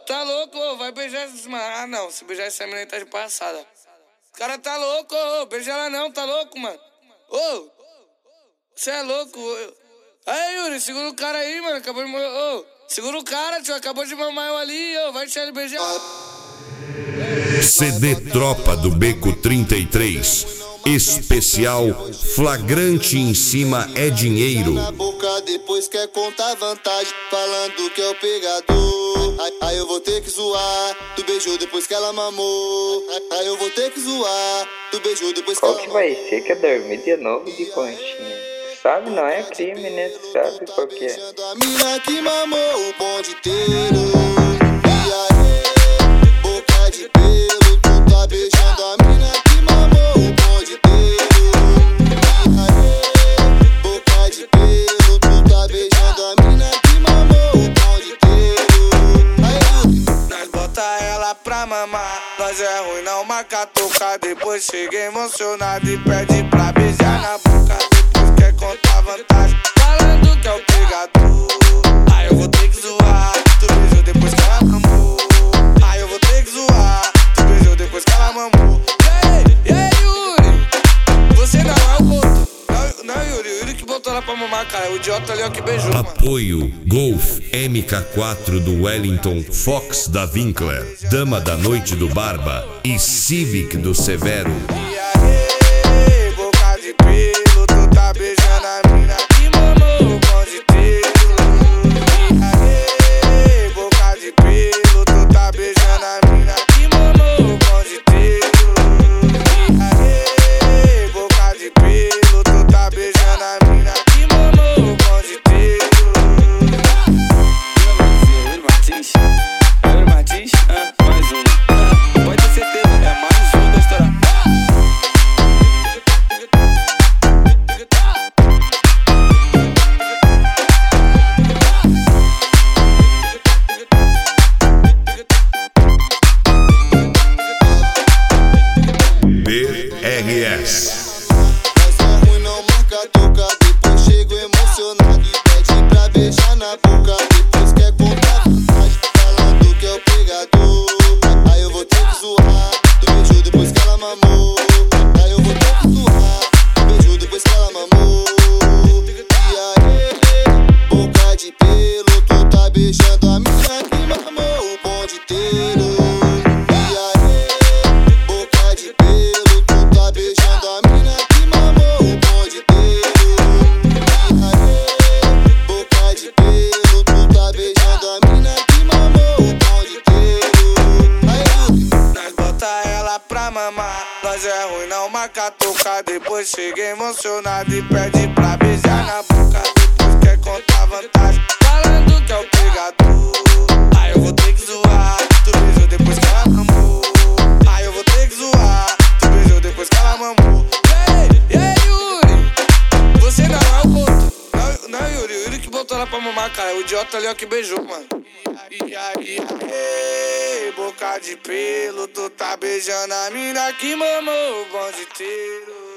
tá louco, ô, vai beijar essa mano. Ah, não, se beijar essa menina aí tá de passada. O cara tá louco, ô, beija ela não, tá louco, mano. Ô, você é louco. Aí, Yuri, segura o cara aí, mano, acabou de morrer. Ô, segura o cara, tio, acabou de mamar eu ali, ô, vai deixar ele beijar. CD Tropa do Beco 33, especial Flagrante em Cima é Dinheiro. Na boca depois quer contar vantagem, falando que é o pegador. Aí eu vou ter que zoar, tu beijou depois que ela mamou. Aí eu vou ter que zoar, tu beijou depois que ela mamou. Qual que vai ser que eu dormi de novo de conchinha? Sabe, não é crime, né? Tu sabe qual que é. A mina que mamou o bonde inteiro. E aí, boca de pelo, tu tá beijando a mina que mamou o bonde inteiro. E aí, boca de pelo, tu tá beijando a mina que mamou o bonde inteiro. Aí, nós bota ela pra mamar, nós é ruim, não marca tocar. Depois chega emocionado e pede pra beijar na boca. Depois quer contar vantagem, falando que é o pegador. Aí eu vou ter que zoar, tu beijou depois que ela mamou. Aí eu vou ter que zoar, tu beijou depois que ela mamou. E aí, Yuri, você não é o boto. Não, Yuri, o Yuri que botou ela pra mamar, cara. O idiota ali é o que beijou, mano. Apoio Golf MK4 do Wellington, Fox da Winkler, Dama da Noite do Barba e Civic do Severo. E aí, boca de pelo, tu tá beijando a mina que mamou o bonde inteiro. E aí, boca de pelo, tu tá beijando a mina que mamou o bonde inteiro. E aí, boca de pelo, tu tá beijando a mina que mamou o bonde inteiro. Yuri Martins, mais um. Pode ter certeza, é mais um da história. BRS. mas é ruim, não marca tocar. Depois chego emocionado e pede pra beijar na boca. Depois quer contar vantagem, falando que é o pegador. Aí eu vou ter que zoar, tu beijou depois que ela mamou. Aí eu vou ter que zoar, tu beijou depois que ela mamou. E aí, boca de pelo, tu tá beijando a mina que mamou o bonde inteiro. E aí, boca de pelo, tu tá beijando a mina que mamou o bonde inteiro. E aí, boca de pelo, tu tá beijando a mina que mamou o bonde inteiro. Aí, Nós bota ela pra mamar, nós é ruim, não marca tocar. Depois chega emocionado e pede pra beijar na boca. Depois quer contar vantagem, falando que é o pegador. Aí eu vou ter que zoar, tu beijou depois que ela mamou. Aí eu vou ter que zoar, tu beijou depois que ela mamou. E aí, Yuri, você não é o boto. Não, Yuri, o Yuri que botou ela pra mamar, cara. O idiota ali é o que beijou, mano. E aí, boca de pelo, tu tá beijando a mina que mamou o bonde inteiro.